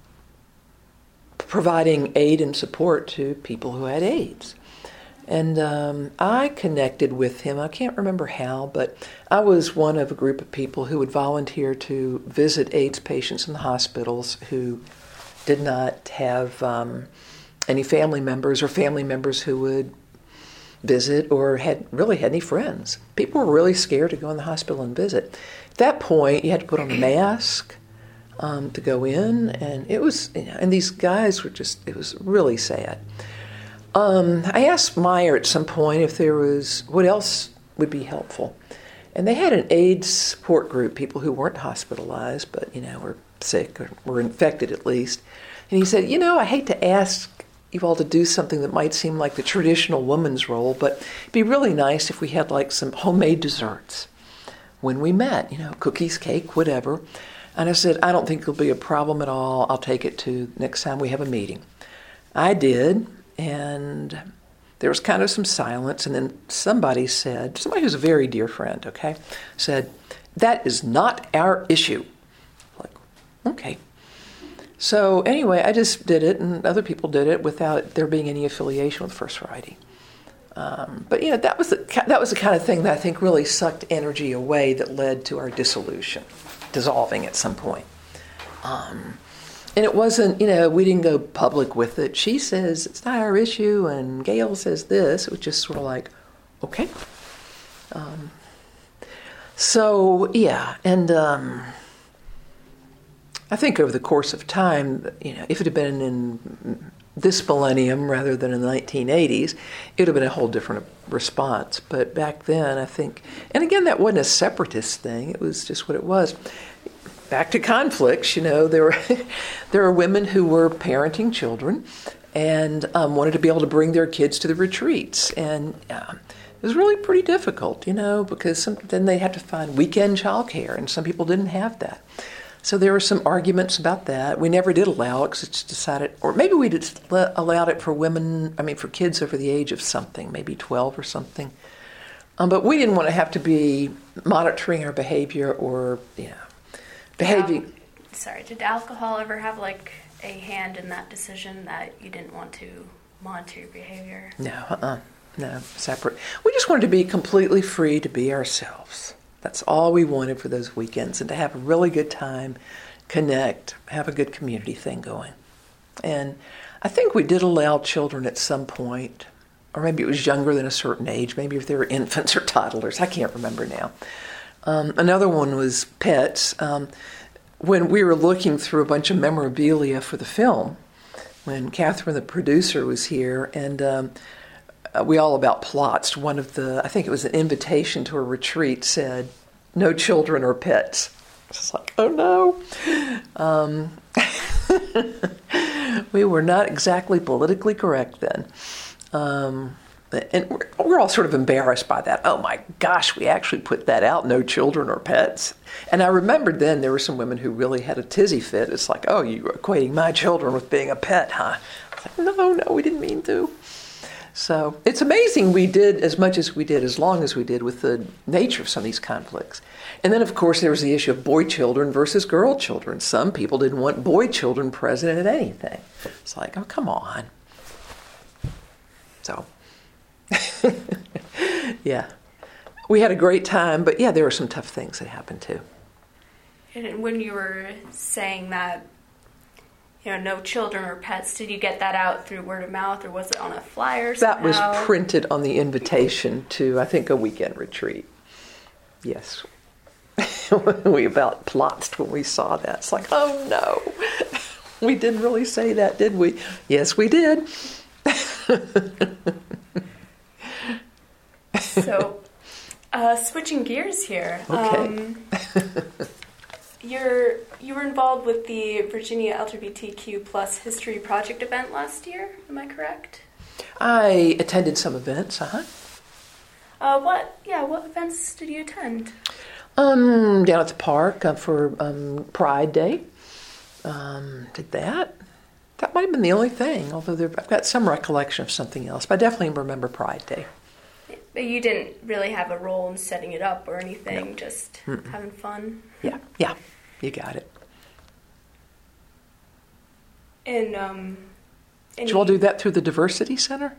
providing aid and support to people who had AIDS. And um, I connected with him. I can't remember how, but I was one of a group of people who would volunteer to visit AIDS patients in the hospitals who did not have um, any family members or family members who would visit or had really had any friends. People were really scared to go in the hospital and visit. At that point, you had to put on a mask um, to go in, and it was, you know, and these guys were just, it was really sad. Um, I asked Meyer at some point if there was, what else would be helpful. And they had an AIDS support group, people who weren't hospitalized, but, you know, were sick or were infected at least. And he said, you know, I hate to ask you all to do something that might seem like the traditional woman's role, but it'd be really nice if we had like some homemade desserts when we met, you know, cookies, cake, whatever. And I said, I don't think it'll be a problem at all. I'll take it to next time we have a meeting. I did. And there was kind of some silence, and then somebody said, somebody who's a very dear friend, okay, said, that is not our issue. Like, okay. So anyway, I just did it, and other people did it without there being any affiliation with First Friday. Um, but, you know, that was, the, that was the kind of thing that I think really sucked energy away that led to our dissolution, dissolving at some point. Um And it wasn't, you know, we didn't go public with it. She says it's not our issue, and Gail says this. It was just sort of like, okay. Um, so, yeah, and um, I think over the course of time, you know, if it had been in this millennium rather than in the nineteen eighties, it would have been a whole different response. But back then, I think, and again, that wasn't a separatist thing. It was just what it was. Back to conflicts, you know, there were there were women who were parenting children and um, wanted to be able to bring their kids to the retreats, and uh, it was really pretty difficult, you know, because some, then they had to find weekend childcare, and some people didn't have that. So there were some arguments about that. We never did allow it because it's decided, or maybe we just allowed it for women. I mean, for kids over the age of something, maybe twelve or something. Um, but we didn't want to have to be monitoring our behavior or, you know. Behaving. Um, sorry, did alcohol ever have like a hand in that decision that you didn't want to monitor your behavior? No, uh-uh. No, separate. We just wanted to be completely free to be ourselves. That's all we wanted for those weekends, and to have a really good time, connect, have a good community thing going. And I think we did allow children at some point, or maybe it was younger than a certain age, maybe if they were infants or toddlers, I can't remember now. Um, another one was pets. Um, when we were looking through a bunch of memorabilia for the film, when Catherine, the producer, was here, and um, we all about plots. One of the, I think it was an invitation to a retreat, said, no children or pets. It's like, oh no. Um, we were not exactly politically correct then. Um, and we're, we're all sort of embarrassed by that. Oh my gosh, we actually put that out, no children or pets. And I remembered then there were some women who really had a tizzy fit. It's like, oh, you're equating my children with being a pet, huh? It's like, no, no, we didn't mean to. So it's amazing we did as much as we did, as long as we did, with the nature of some of these conflicts. And then, of course, there was the issue of boy children versus girl children. Some people didn't want boy children present at anything. It's like, oh, come on. So, yeah. We had a great time, but yeah, there were some tough things that happened too. And when you were saying that, you know, no children or pets, did you get that out through word of mouth, or was it on a flyer somehow? That was printed on the invitation to, I think, a weekend retreat. Yes. We about plotzed when we saw that. It's like, oh no, we didn't really say that, did we? Yes, we did. So, uh, switching gears here. Okay. Um, you're you were involved with the Virginia L G B T Q plus History Project event last year. Am I correct? I attended some events. Uh-huh. Uh What? Yeah. What events did you attend? Um, down at the park uh, for um, Pride Day. Um, did that. That might have been the only thing. Although there, I've got some recollection of something else, but I definitely remember Pride Day. But you didn't really have a role in setting it up or anything, no. just Mm-mm. having fun. Yeah, yeah, you got it. And um, did you all do that through the Diversity Center?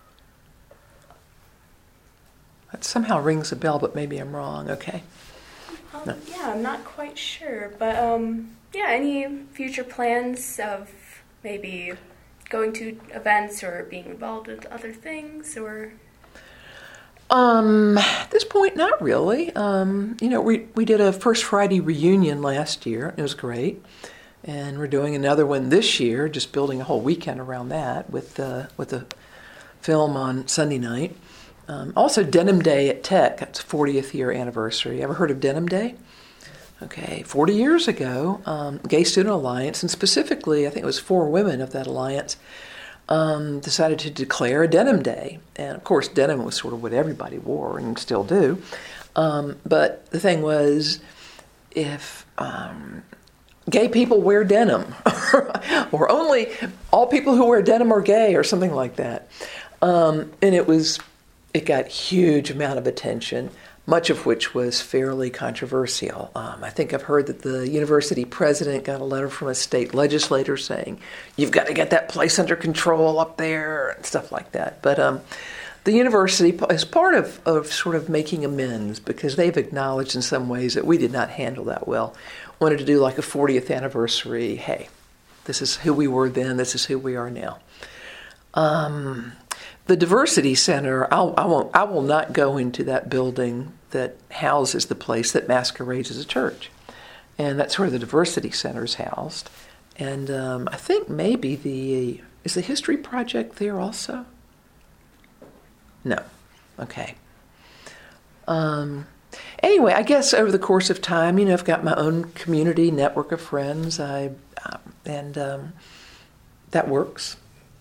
That somehow rings a bell, but maybe I'm wrong. Okay. Um, No. Yeah, I'm not quite sure, but um, yeah. Any future plans of maybe going to events or being involved with other things, or? Um, at this point, not really. Um, you know, we we did a First Friday reunion last year. It was great, and we're doing another one this year. Just building a whole weekend around that with the with the film on Sunday night. Um, also, Denim Day at Tech. It's fortieth year anniversary. Ever heard of Denim Day? Okay, forty years ago, um, Gay Student Alliance, and specifically, I think it was four women of that alliance, um, decided to declare a Denim Day. And of course, denim was sort of what everybody wore and still do. Um, but the thing was, if um, gay people wear denim, or only all people who wear denim are gay, or something like that. Um, and it was, it got huge amount of attention, much of which was fairly controversial. Um, I think I've heard that the university president got a letter from a state legislator saying, you've got to get that place under control up there, and stuff like that. But um, the university, as part of, of sort of making amends, because they've acknowledged in some ways that we did not handle that well, wanted to do like a fortieth anniversary, hey, this is who we were then, this is who we are now. Um, the Diversity Center, I'll, I won't, I will not go into that building that houses the place that masquerades as a church. And that's where the Diversity Center is housed. And um, I think maybe the, is the History Project there also? No. Okay. Um, anyway, I guess over the course of time, you know, I've got my own community network of friends, I, um, and um, that works.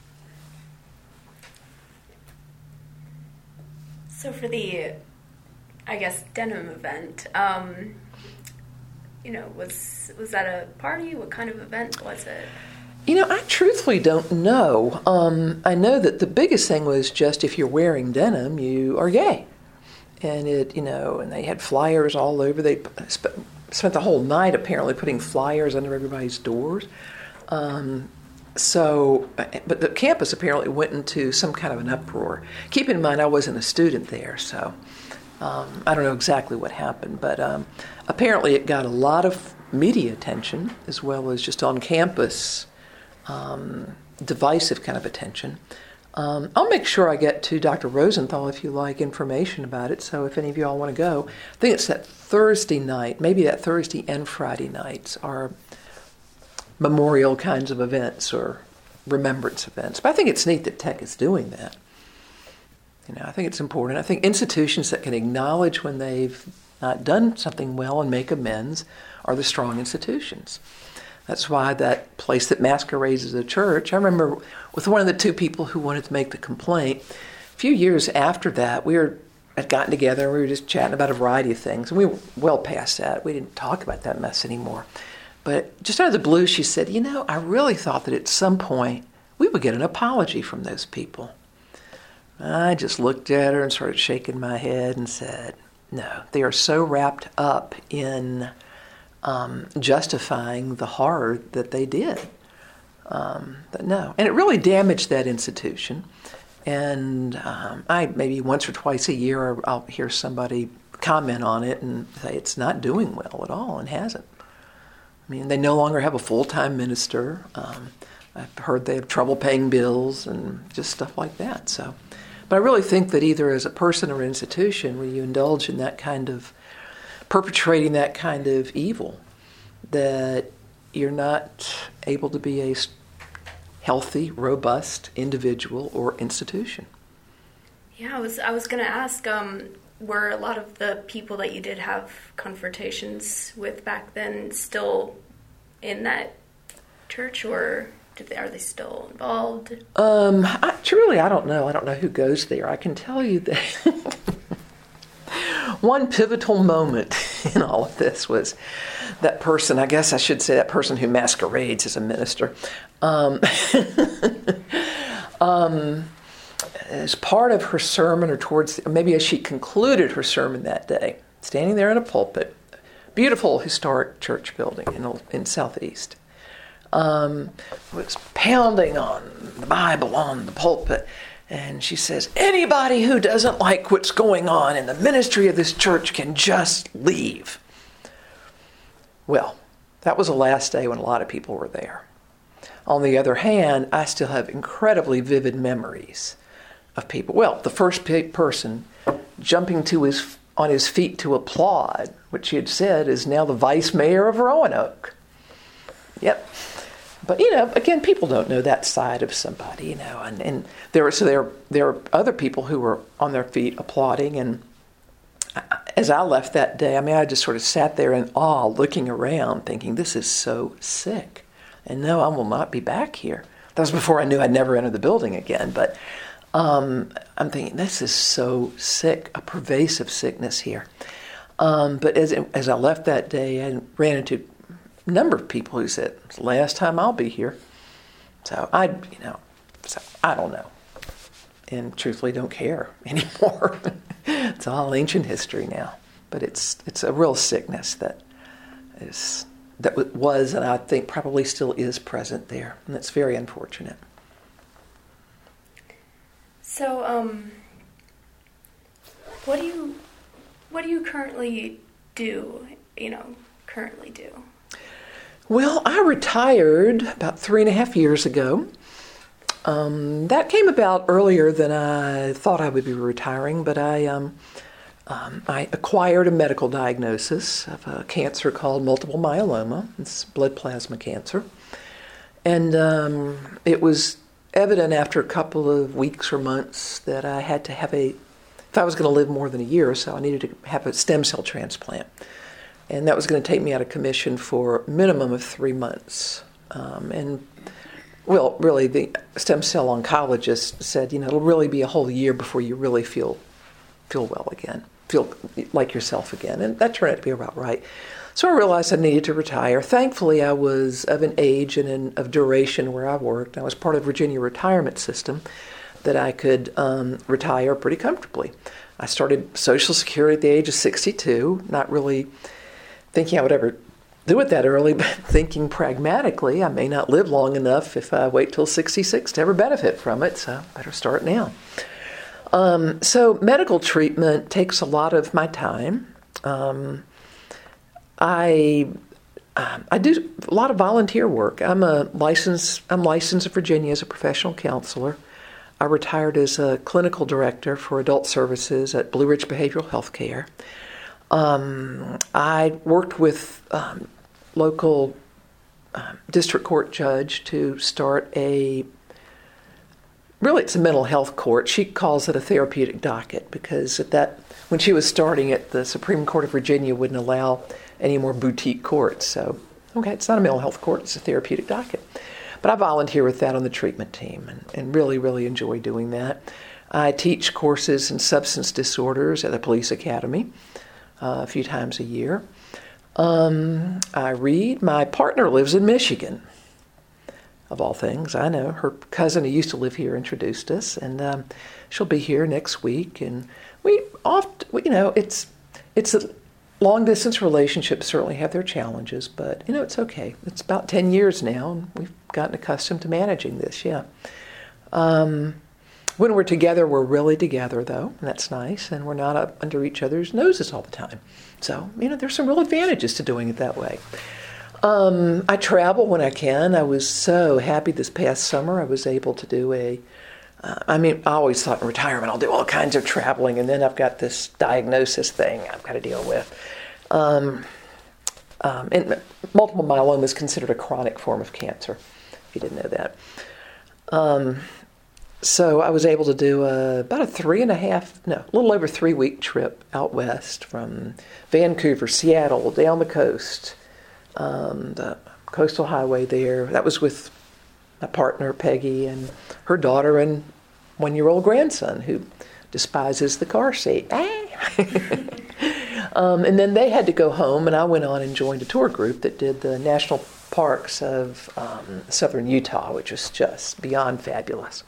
So for the, I guess, denim event, um, you know, was was that a party? What kind of event was it? You know, I truthfully don't know. Um, I know that the biggest thing was just if you're wearing denim, you are gay. And it, you know, and they had flyers all over. They sp- spent the whole night apparently putting flyers under everybody's doors. Um, so, but the campus apparently went into some kind of an uproar. Keep in mind, I wasn't a student there, so um, I don't know exactly what happened. But um, apparently it got a lot of media attention as well as just on campus um, divisive kind of attention. Um, I'll make sure I get to Doctor Rosenthal if you like information about it. So if any of you all want to go, I think it's that Thursday night, maybe that Thursday and Friday nights are memorial kinds of events or remembrance events. But I think it's neat that Tech is doing that. You know, I think it's important. I think institutions that can acknowledge when they've not done something well and make amends are the strong institutions. That's why that place that masquerades as a church, I remember with one of the two people who wanted to make the complaint, a few years after that, we were had gotten together and we were just chatting about a variety of things. And we were well past that. We didn't talk about that mess anymore. But just out of the blue, she said, you know, I really thought that at some point we would get an apology from those people. I just looked at her and started shaking my head and said, no, they are so wrapped up in um, justifying the horror that they did. Um, but no. And it really damaged that institution. And um, I maybe once or twice a year I'll hear somebody comment on it and say it's not doing well at all, and hasn't. I mean, they no longer have a full-time minister. Um, I've heard they have trouble paying bills and just stuff like that. So. But I really think that either as a person or an institution, when you indulge in that kind of, perpetrating that kind of evil, that you're not able to be a healthy, robust individual or institution. Yeah, I was I was going to ask, um, were a lot of the people that you did have confrontations with back then still in that church, or... Are they still involved? Um, I, truly, I don't know. I don't know who goes there. I can tell you that one pivotal moment in all of this was that person, I guess I should say that person who masquerades as a minister, um, um, as part of her sermon, or towards, maybe as she concluded her sermon that day, standing there in a pulpit, beautiful historic church building in, in Southeast, Um, was pounding on the Bible on the pulpit, and she says, anybody who doesn't like what's going on in the ministry of this church can just leave. Well, that was the last day when a lot of people were there. On the other hand, I still have incredibly vivid memories of people. Well, the first person jumping to his on his feet to applaud, which she had said is now the vice mayor of Roanoke. Yep. But, you know, again, people don't know that side of somebody, you know, and, and there were, so there, there were other people who were on their feet applauding, and as I left that day, I mean, I just sort of sat there in awe, looking around, thinking, this is so sick, and no, I will not be back here. That was before I knew I'd never enter the building again, but um, I'm thinking, this is so sick, a pervasive sickness here. Um, but as, as I left that day, I ran into number of people who said, it's the last time I'll be here. So I, you know, so I don't know. And truthfully don't care anymore. It's all ancient history now. But it's it's a real sickness that is that was, and I think probably still is present there. And it's very unfortunate. So, um, what do you what do you currently do, you know, currently do? Well, I retired about three and a half years ago. Um, that came about earlier than I thought I would be retiring, but I um, um, I acquired a medical diagnosis of a cancer called multiple myeloma. It's blood plasma cancer. And um, it was evident after a couple of weeks or months that I had to have a, if I was going to live more than a year or so, I needed to have a stem cell transplant. And that was going to take me out of commission for a minimum of three months. Um, and, well, really, the stem cell oncologist said, you know, it'll really be a whole year before you really feel feel well again, feel like yourself again. And that turned out to be about right. So I realized I needed to retire. Thankfully, I was of an age and in, of duration where I worked. I was part of the Virginia retirement system that I could um, retire pretty comfortably. I started Social Security at the age of sixty-two, not really thinking I would ever do it that early, but thinking pragmatically, I may not live long enough if I wait till sixty-six to ever benefit from it, so I better start now. Um, so medical treatment takes a lot of my time. Um, I um, I do a lot of volunteer work. I'm a licensed I'm licensed in Virginia as a professional counselor. I retired as a clinical director for adult services at Blue Ridge Behavioral Health Care. Um, I worked with um, local um, district court judge to start a, really it's a mental health court. She calls it a therapeutic docket because at that when she was starting it, the Supreme Court of Virginia wouldn't allow any more boutique courts. So, okay, it's not a mental health court, it's a therapeutic docket. But I volunteer with that on the treatment team and, and really, really enjoy doing that. I teach courses in substance disorders at the police academy uh, a few times a year. Um, I read. My partner lives in Michigan, of all things. I know. Her cousin who used to live here introduced us, and um, she'll be here next week. And we oft, you know, it's it's a long-distance relationships certainly have their challenges, but, you know, it's okay. It's about ten years now, and we've gotten accustomed to managing this, yeah. Um, when we're together, we're really together, though, and that's nice, and we're not up under each other's noses all the time. So, you know, there's some real advantages to doing it that way. Um, I travel when I can. I was so happy this past summer I was able to do a, uh, I mean, I always thought in retirement I'll do all kinds of traveling, and then I've got this diagnosis thing I've got to deal with. Um, um, and multiple myeloma is considered a chronic form of cancer, if you didn't know that. Um, so I was able to do a, about a three and a half, no, a little over three week trip out west from Vancouver, Seattle, down the coast, um, the coastal highway there. That was with my partner, Peggy, and her daughter and one-year-old grandson who despises the car seat. um, and then they had to go home, and I went on and joined a tour group that did the national parks of um, southern Utah, which was just beyond fabulous.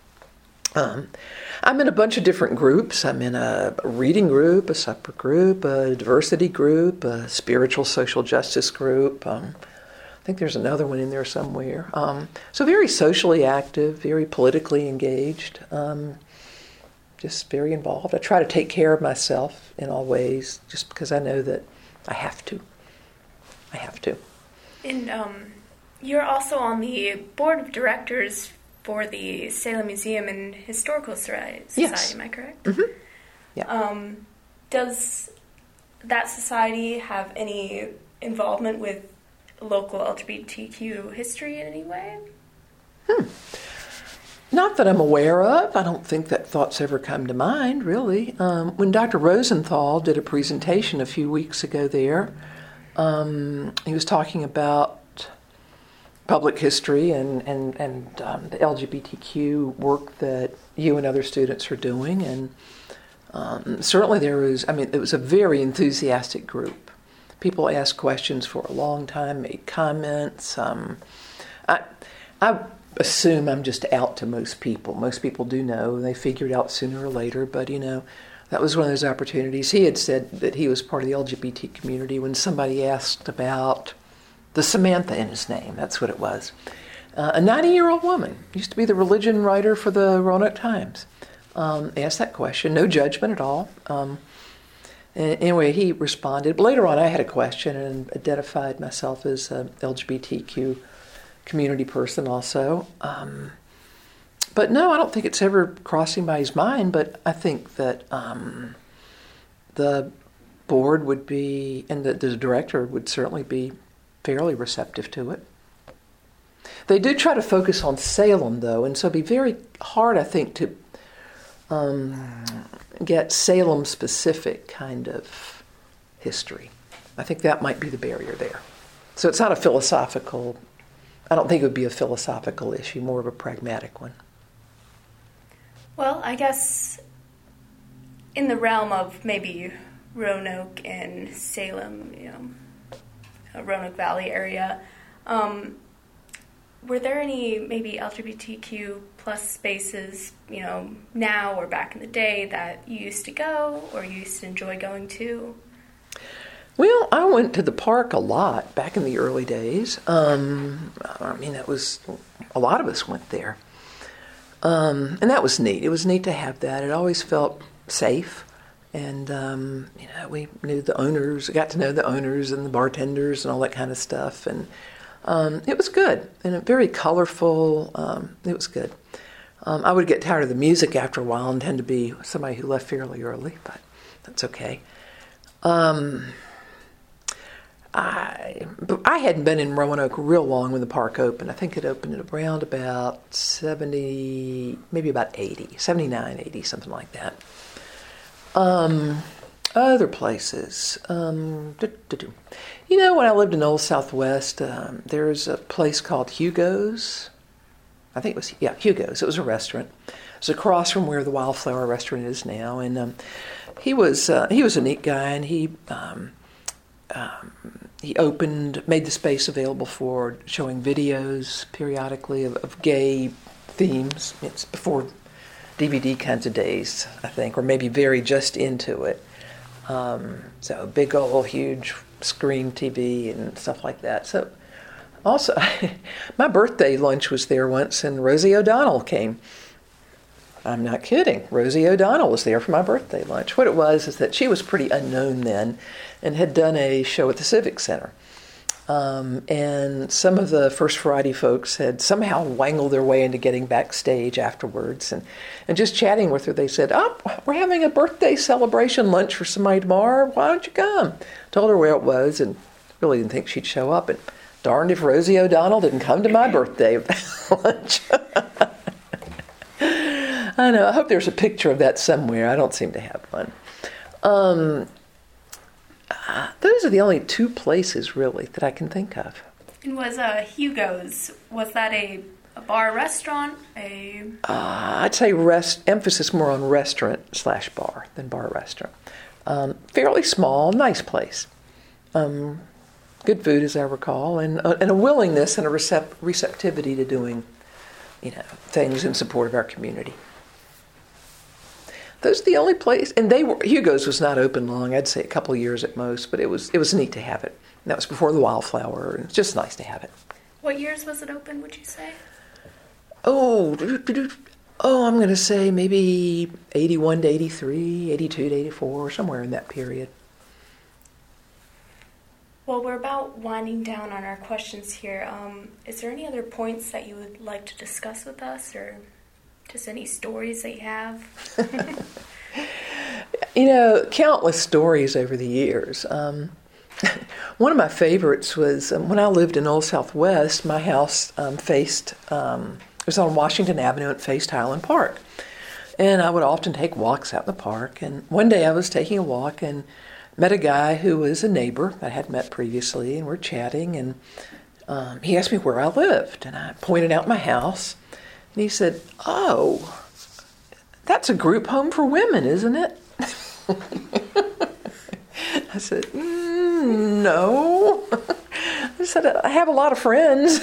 Um, I'm in a bunch of different groups. I'm in a reading group, a supper group, a diversity group, a spiritual social justice group. Um, I think there's another one in there somewhere. Um, so very socially active, very politically engaged, um, just very involved. I try to take care of myself in all ways, just because I know that I have to. I have to. And um, you're also on the board of directors for the Salem Museum and Historical Society, yes. Am I correct? Mm-hmm. Yeah. Um, does that society have any involvement with local L G B T Q history in any way? Hmm. Not that I'm aware of. I don't think that thought's ever come to mind, really. Um, when Doctor Rosenthal did a presentation a few weeks ago there, um, he was talking about public history and, and, and um, the L G B T Q work that you and other students are doing. And um, certainly there was, I mean, it was a very enthusiastic group. People asked questions for a long time, made comments. Um, I, I assume I'm just out to most people. Most people do know. They figure it out sooner or later. But, you know, that was one of those opportunities. He had said that he was part of the L G B T community when somebody asked about the Samantha in his name. That's what it was. Uh, a ninety-year-old woman, used to be the religion writer for the Roanoke Times, um, asked that question. No judgment at all. Um, anyway, he responded. But later on, I had a question and identified myself as an L G B T Q community person also. Um, but no, I don't think it's ever crossing by his mind, but I think that um, the board would be, and the, the director would certainly be fairly receptive to it. They do try to focus on Salem, though, and so it'd be very hard, I think, to um, get Salem-specific kind of history. I think that might be the barrier there. So it's not a philosophical, I don't think it would be a philosophical issue, more of a pragmatic one. Well, I guess in the realm of maybe Roanoke and Salem, you know, Roanoke Valley area, um, were there any maybe L G B T Q plus spaces, you know, now or back in the day that you used to go or you used to enjoy going to? Well, I went to the park a lot back in the early days. Um, I mean, it was, a lot of us went there. Um, and that was neat. It was neat to have that. It always felt safe. And, um, you know, we knew the owners, got to know the owners and the bartenders and all that kind of stuff. And um, it was good and very colorful. Um, it was good. Um, I would get tired of the music after a while and tend to be somebody who left fairly early, but that's okay. Um, I I hadn't been in Roanoke real long when the park opened. I think it opened at around about seventy, maybe about eighty, seventy-nine, eighty, something like that. Um, other places. Um, you know, when I lived in Old Southwest, um, there's a place called Hugo's. I think it was, yeah, Hugo's. It was a restaurant. It was across from where the Wildflower restaurant is now. And um, he was uh, he was a neat guy, and he um, um, he opened, made the space available for showing videos periodically of, of gay themes. It's before D V D kinds of days, I think, or maybe very just into it. Um, so big old huge screen T V and stuff like that. So also, my birthday lunch was there once, and Rosie O'Donnell came. I'm not kidding. Rosie O'Donnell was there for my birthday lunch. What it was is that she was pretty unknown then and had done a show at the Civic Center. Um, and some of the First Friday folks had somehow wangled their way into getting backstage afterwards. And, and just chatting with her, they said, oh, we're having a birthday celebration lunch for somebody tomorrow. Why don't you come? Told her where it was and really didn't think she'd show up. And darned if Rosie O'Donnell didn't come to my birthday lunch. I know. I hope there's a picture of that somewhere. I don't seem to have one. Um, uh, those are the only two places, really, that I can think of. And was uh, Hugo's, was that a, a bar restaurant? A uh, I'd say rest emphasis more on restaurant slash bar than bar restaurant. Um, fairly small, nice place. Um, good food, as I recall, and, uh, and a willingness and a recept- receptivity to doing, you know, things in support of our community. Those are the only place, and they were Hugo's was not open long. I'd say a couple of years at most, but it was it was neat to have it. And that was before the Wildflower, and it's just nice to have it. What years was it open? Would you say? Oh, oh, I'm going to say maybe eighty-one to eighty-three, eighty-two to eighty-four, somewhere in that period. Well, we're about winding down on our questions here. Um, is there any other points that you would like to discuss with us, or just any stories that you have? You know, countless stories over the years. Um, one of my favorites was um, when I lived in Old Southwest, my house um, faced, um, it was on Washington Avenue and faced Highland Park. And I would often take walks out in the park. And one day I was taking a walk and met a guy who was a neighbor that I had met previously, and we're chatting. And um, he asked me where I lived. And I pointed out my house. And he said, oh, that's a group home for women, isn't it? I said, mm, no. I said, I have a lot of friends.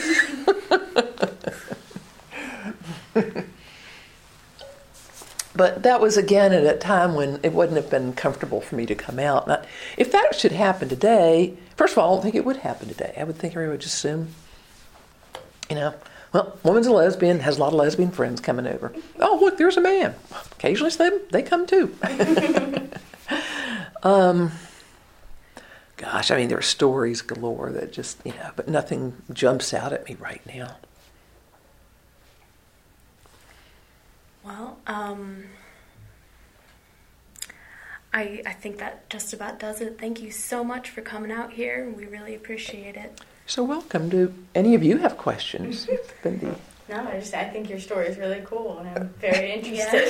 But that was, again, at a time when it wouldn't have been comfortable for me to come out. I, if that should happen today, first of all, I don't think it would happen today. I would think everyone would just assume, you know, well, woman's a lesbian, has a lot of lesbian friends coming over. Oh, look, there's a man. Occasionally they, they come too. um, gosh, I mean, there are stories galore that just, you know, but nothing jumps out at me right now. Well, um, I I think that just about does it. Thank you so much for coming out here. We really appreciate it. So welcome. Do any of you have questions? Bindi? No, I just I think your story is really cool, and I'm very interested.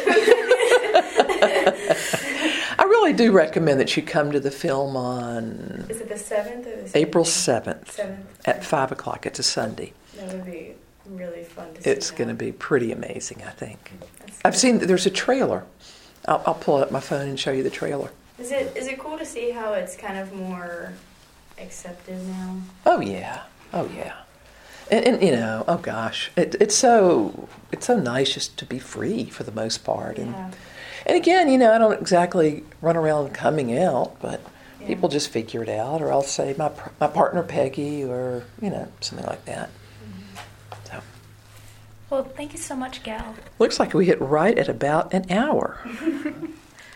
I really do recommend that you come to the film on. Is it the seventh or the seventh? April seventh? Seventh at five o'clock. It's a Sunday. That would be really fun to see. It's going to be pretty amazing, I think. That's I've seen that there's a trailer. I'll, I'll pull up my phone and show you the trailer. Is it is it cool to see how it's kind of more accepted now? Oh yeah, oh yeah, and, and you know, oh gosh, it, it's so it's so nice just to be free for the most part, and Yeah. and again, you know, I don't exactly run around coming out, but Yeah. people just figure it out, or I'll say my my partner Peggy, or you know, something like that. So Well, thank you so much, Gal. looks like we hit right at about an hour.